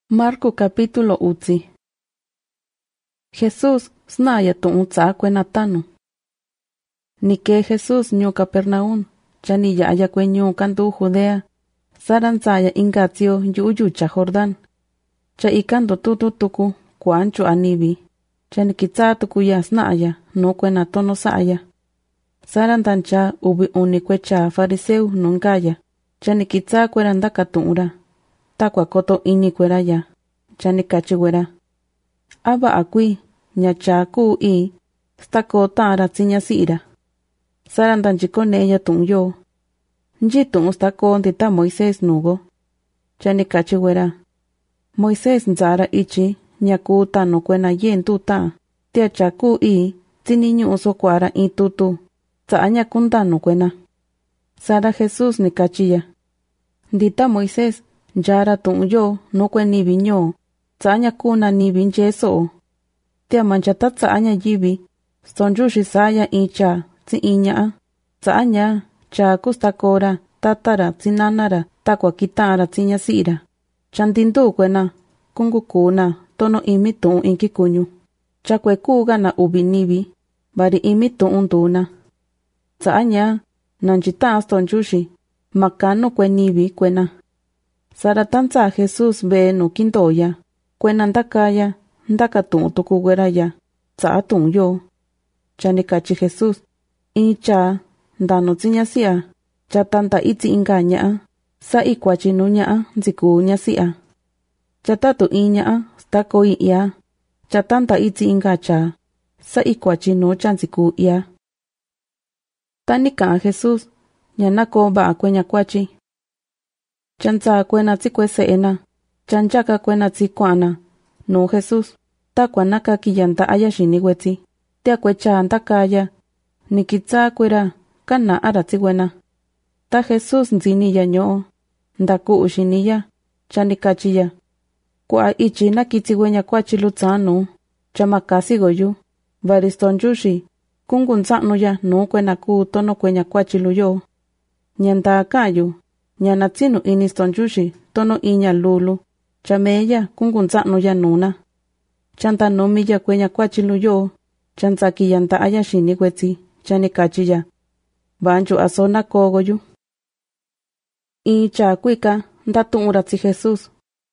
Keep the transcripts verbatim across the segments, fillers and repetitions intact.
Marco capítulo utsi. Jesús snaya tu'un tsa kuenatanu. Nike Jesús nyu Capernaum, chani yaya kwenyu kandu Judea, saran tsaya ingatio yuyu cha Jordán. Cha ikando tutu tuku kuanchu anibi, chani kitsa tuku ya snaya no kuenatono saya. Saran tancha ubi unikwecha fariseu nunkaya, chani kitsa kuerandaka tu'ura. Takwa koto ini kweraya, chani kachi wera. Aba akui, nyacha ku i, stako tara tsinya sira. Sarandan chikone ya tun yo. Njitun stako ndita Moisés nugo. Chani kachi wera. Moisés nzara ichi, nyaku tano kwena yen tuta. Tia chaku i, tini nyu uso kwara i tutu. Tsaanya kundano kwena. Sara Jesús ni kachiya. Ndita Moisés, njara tun yo no kwe nibi nyo, tsaanya kuna nibi njeso. Tia manchata tsaanya yibi, stonju shisaya incha, tsi inya, tsaanya, cha kustakora, tatara, tsinanara, takwa kitara tsinya sira. Chandindu kwena, kungu kuna, tono imi tun inki kunyu. Chakwe kuga na ubi nibi, bari imi tun duna. Tsaanya, nanjita stonjushi, makano kwe nibi kwena. Saratanza Jesús be no kindoya, kwena ndakaya, ndakatun tukuweraya, tsa tun yo. Chani kachi Jesús, incha, ndano tsiñasia, chatanta itzi ingaña, sa ikwachi nuña, nziku ñasia. Chatatu iña, stako iya, chatanta itzi ingacha, sa ikwachi no chanziku iya. Tanika Jesús, ñanako ba akwenya kwachi. Chanza kwena tsikwe seena, chanchaka kwena tsikwana, no Jesús, takwa naka kiyanta aya shiniwetsi, tia kwecha antakaya, nikitsa kwera, kana ara tsiwena. Ta Jesús nziniya nyo, ndaku ushiniya, chanikachiya. Kwa ichi nakitsiwenya kwa chilutsano, chamakasi goyu, varistonjushi, kungunzano ya no kwena ku tono kwenya kwa chiluyo. Nyanda kayu, nyana tsinu inistonjushi, tono inya lulu, chameya kungunzano ya nuna. Chanta nomi ya kwenya kwa chiluyo, chanzaki yanta aya shiniwetsi, chanikachiya. Banchu asona kogoyu. Icha kwika, ndatu uratsi Jesús.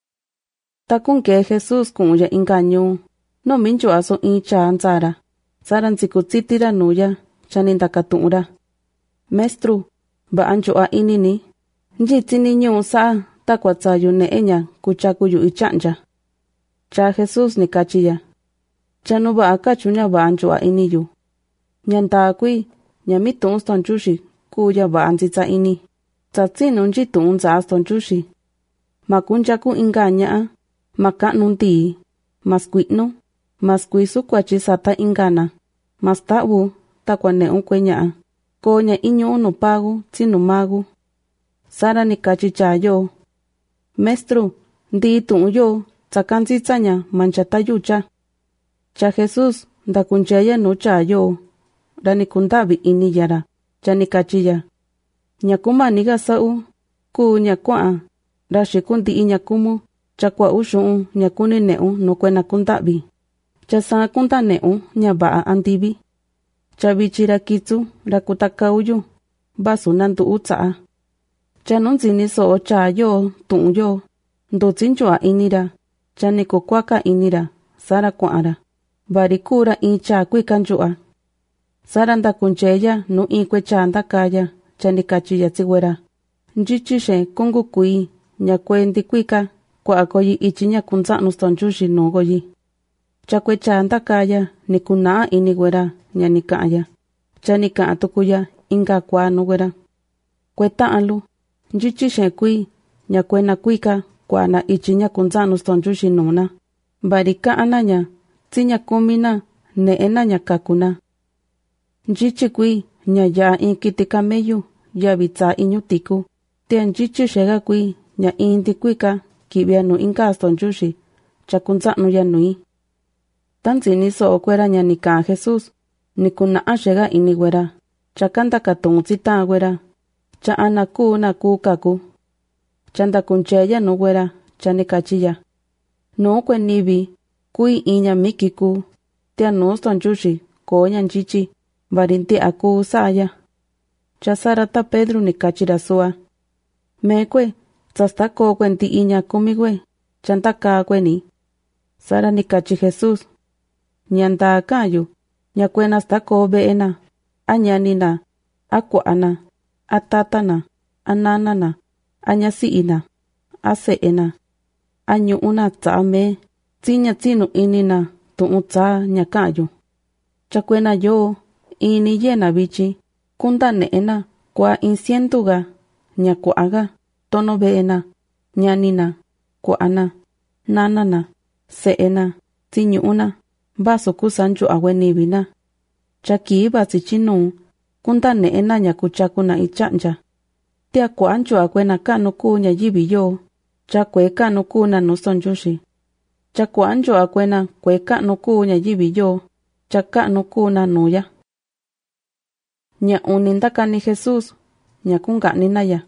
Takunke Jesús kunya inganyu, no minchu aso icha anzara. Saran tsikutsitira nuya, chanindakatura. Mestru, ba ancho a inini. Njitini nyu sa, takwa tsayu ne enya, kuchakuyu ichanja. Cha Jesús ni kachiya. Chanu ba akachunya ba ancho a iniyu. Nyanta kui, nyamitu unstonchushi, kuya ba anzitsa ini. Tsatsinu njitu unza astonchushi. Makunjaku inganya, maka nunti, maskuitno, maskuisu kwachi sata ingana. Mastabu, takwa ne unkwenya. Konya inyo unu pagu, tsinu magu. Sara ni kachichayo. Mestru, ndi tu yo, tsakanzi tsanya manchata yucha. Cha Jesús, ndakunchaya no chayo. Rani kundabi ini yara, chani kachiya. Nyakuma niga sau, ku nyakua, rashi kundi inyakumu, chakwa ushu nyakuni neu no kwena kundabi. Chasa kunda neu nyabaa andibi. Chabichira kitsu, rakutaka uyu, basu nandu utsaa. Chanunzini so chayo, tun yo, ndo tsinchua inira, chaniko kwaka inira, sara kwaara. Barikura incha kwikanjua. Sara ndakuncheya no inkwe chanda kaya, chanikachiya tsiwera. Njichishe kungu kui, nyakwe ndikwika, kwa akoyi ichi nyakunzanu stonjushi no goyi. Chakwe chanda kaya, nikunaa iniwera, nyanikaya. Chanika atukuya, inga kwa nuwera. Kweta alu. Njichishe kui, nyakwena kwika, kwa na ichi nyakunzanu stonjushi nuna. Barika ananya, tsinya kumina, ne enanya kakuna. Njichi kui, nya ya inkitika meyu, ya bitsa inyutiku. Tia njichishe ga kui, nya indi kwika, kibia nu inga stonjushi, chakunzanu ya nui. Tanzini so kwera nyanika Jesús, nikuna ashega iniwera, chakanda katungzita wera. Cha anaku na ku kaku. Chanda kuncheya no wera, chanikachiya. no kue nivi kui iña mikiku tia no stonjushi koña nchichi varinti aku saya. Chasarata Pedro ni kachira sua. Mekwe tsasta ko kwenti iña kumigwe chanta ka kweni. Sara ni kachi Jesus. Nyanda kayu nyakwena sta ko beena anyanina akuana atatana ananana anyasiina aseena anyu una tsame tinya tinu inina tu utsa nyakayu. Chakwena yo ini yena bichi kunda neena kwa insientuga nyakuaga tono beena nyanina kuana nanana seena tinyu una baso kusanju awenibina. Chaki basi chinu kunda neena nyakuchakuna ichanja. Tia kuanchu akwena kanu kunya yibiyo. Chakwe kanu kuna no sonjushi. Chakuanchu akwena kwe kanu kunya yibiyo. Chakanu kuna nuya. Nya unindaka ni Jesus. Nya kunga ninaya.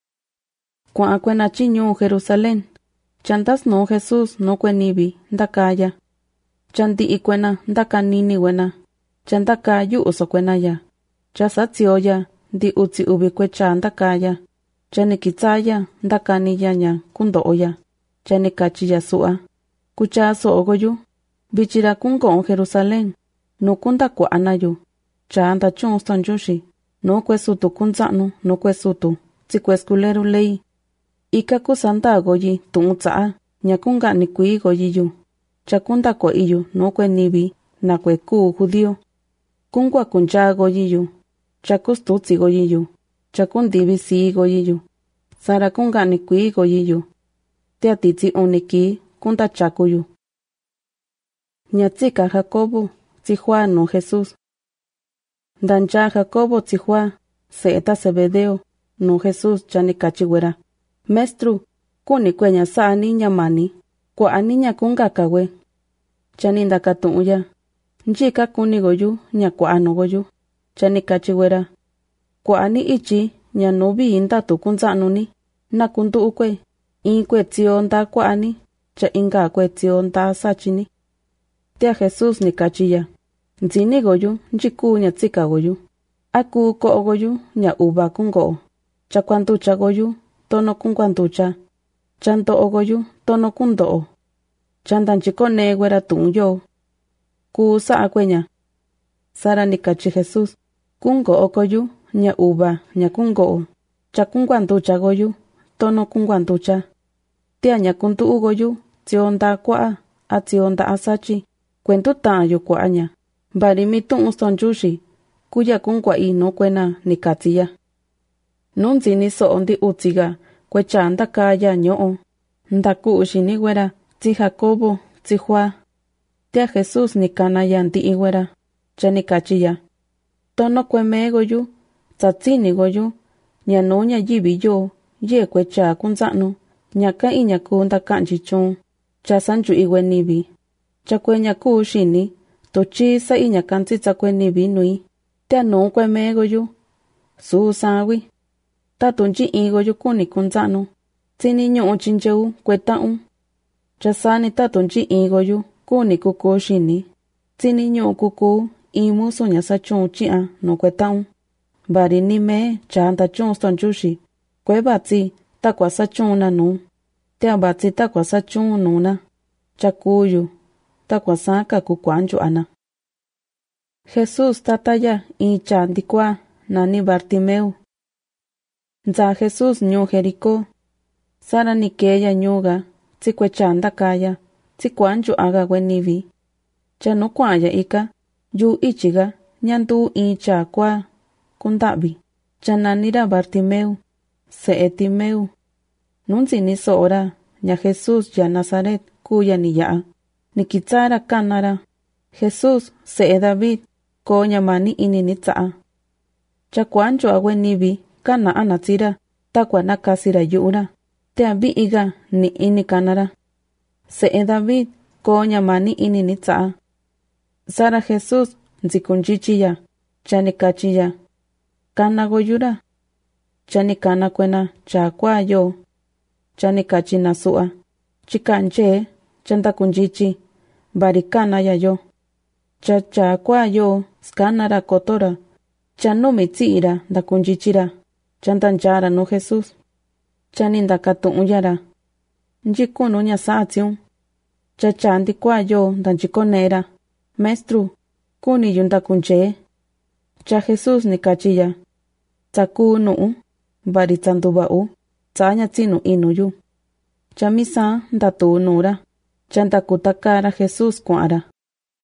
Kwa akwena chinyu Jerusalén. Chantas no Jesus no kwenibi ndakaya. Chanti ikwena ndaka nini wena. Chandaka yu uso kwenaya. Chasatioya di uti ubikwecha ndakaya. Chanikitsaya ndakaniyanya kundooya. Chanikachiya sua. Kuchaso ogoyu. Bichira kungo Jerusalén. No kunda kwa anayu. Chanda chun stonjushi. No kwesutu kunzanu no kwesutu. Tzikweskuleru lei. Ika kusanta agoyi tuutsaa. Nyakunga ni kui goyiyu. Chakunda kwa iyu no kwe nibi. Na kwe kuu judío. Kungwa kuncha goyiyu. Chakustutsi goyiyu. Chakundibi si goyiyu. Sara kunga ni kui goyiyu. Tia titsi uniki kunda chakuyu. Nyatsika Jacobo tihua no Jesus. Dancha Jacobo tihua seeta Zebedeo no Jesus chanikachiwera. Mestru kuni kwenya saa niña mani. Kwa aniña kunga kawe. Chaninda katunya. Njika kuni goyu nya kwa ano goyu. Chanikachiwera. Kwa ani ichi nya nubi inda tukunzanuni. Na kundu ukwe. Inkwe tio nda kwa ani. Cha inga kwe tio nda sachini. Tia Jesus ni kachiya. Nzini goyu njiku nya tsika goyu. Aku ko goyu nya uba kungo. Cha kwantucha goyu tono kunkwantucha. Chanto ogoyu tono kundo. Chandan chikone gwera tunyo. Kusa akwenya. Sara ni kachi Jesus. Kungo okoyu nya uba nya kungo. Cha kunkwantucha goyu tono kunkwantucha. Tia nya kuntu ugoyu tionda kwa a tionda asachi. Kwentu tayo kwa anya. Barimi tu ustonjushi. Kuya kunkwa ino kwena ni katiya. Nunzi ni so ondi utiga. Kwecha ndakaya nyoo. Ndaku ushini gwera. Ti Jacobo, ti Juan. Tia Jesus ni kanaya ndi iwera. Chani kachiya. Tono kweme goyu. Tsatsini goyu. Nya no nya yibiyo. Ye kwecha kunzanu. Nyaka inya kunda kanchichun. Chasanju iwe nibi. Chakwe nyaku ushini. Tochi sa inya kantsitsa kwe nibi nui. Tia no kweme goyu. Susawi. Tatunji igoyu kuni kunzanu. Tini nyo chinjeu kwetaun. Chasani tatunji igoyu kuni kuku shini. Tini nyo kuku imu sunya sa chun chia no kwetaun. Bari ni me chanda chun stonjushi. Kwe batsi takwa sa chun na nu. Tia batsi takwa sa chun nuna. Chakuyu takwa sa kakukwanju ana. Jesus tataya icha ndikwa nani Bartimeu. Nza Jesus nyo Jericó. Sara ni keya nyuga. Tsikwecha ndakaya. Tsikwanju aga wenivi. Chano kwaya ika. Yu ichiga. Nyandu icha kwa. Kundabi. Chananira Bartimeu. Seetimeu. Nunzi ni soora. Nya Jesus ya Nazaret kuya ni yaa. Nikitsara kanara. Jesus see David. Konya mani ini nitsaa. Chakwanju awenivi. Kana anatira. Takwa nakasira yura. Tia bi iga ni ini kanara. Se David konya mani ini nitsaa. Sara Jesus nzikunjichiya. Chani kachiya. Kana goyura. Chani kana kwena chakwa yo. Chani kachina sua. Chikanje chanta kunchichi, barikana ya yo. Cha cha kwa yo, skanara kotora, cha no mitsiira da kunchichira, chanta nchara no Jesús. Chaninda katunyara. Njikuno nya satsiun. Cha chandi kwa yo da nchikonera. Maestru, kuni yunda kunche. Cha Jesús ni kachiya. Tsaku nuu, bari tsandubau, tsanya tsinu inuyu. Cha misa ndatu nura. Chanta kutakara Jesús kuara.